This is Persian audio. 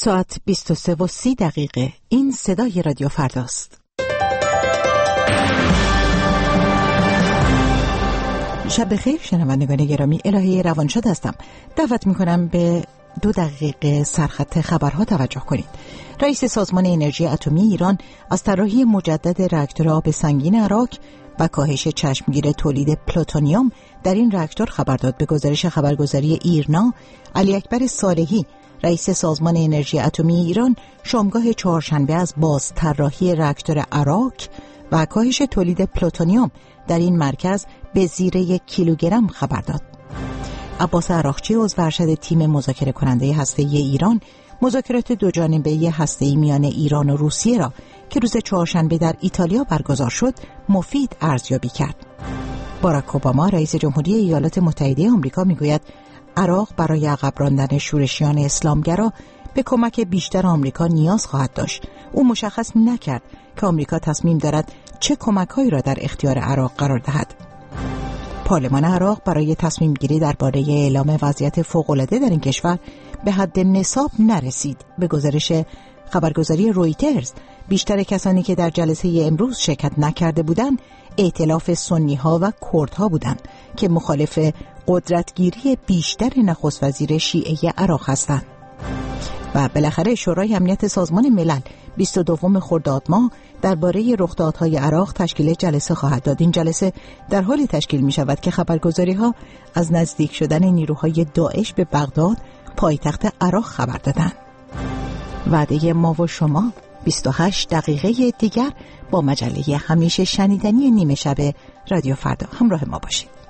ساعت 23:30 این صدای رادیو فرداست. شب بخیر شنوندگان گرامی، الهه روانشاد هستم. دعوت میکنم به 2 دقیقه سرخط خبرها توجه کنید. رئیس سازمان انرژی اتمی ایران از طراحی مجدد راکتور آب سنگین عراق و کاهش چشمگیر تولید پلوتونیوم در این راکتور خبر داد. به گزارش خبرگزاری ایرنا، علی اکبر صالحی رئیس سازمان انرژی اتمی ایران شامگاه چهارشنبه از باز طراحی راکتور عراق و کاهش تولید پلوتونیوم در این مرکز به زیر 1 کیلوگرم خبر داد. عباس عراقچی عضو ارشد تیم مذاکره کننده هسته‌ای ایران مذاکرات 2 جانبه هسته‌ای میان ایران و روسیه را که روز چهارشنبه در ایتالیا برگزار شد مفید ارزیابی کرد. باراک اوباما رئیس جمهوری ایالات متحده آمریکا میگوید عراق برای عقب راندن شورشیان اسلامگرا به کمک بیشتر آمریکا نیاز خواهد داشت. او مشخص نکرد که آمریکا تصمیم دارد چه کمک‌هایی را در اختیار عراق قرار دهد. پارلمان عراق برای تصمیم گیری درباره اعلام وضعیت فوق‌العاده در این کشور به حد نصاب نرسید. به گزارش خبرگزاری رویترز، بیشتر کسانی که در جلسه امروز شرکت نکرده بودند ائتلاف سنی‌ها و کردها بودند که مخالف قدرتگیری بیشتر نخست وزیر شیعه عراق هستند. و بالاخره شورای امنیت سازمان ملل 22 خرداد ماه درباره رخدادهای عراق تشکیل جلسه خواهد داد. این جلسه در حالی تشکیل می شود که خبرگزاری‌ها از نزدیک شدن نیروهای داعش به بغداد، پایتخت عراق، خبر دادند. وعده ما و شما 28 دقیقه دیگر با مجله همیشه شنیدنی نیمه شب رادیو فردا همراه ما باشید.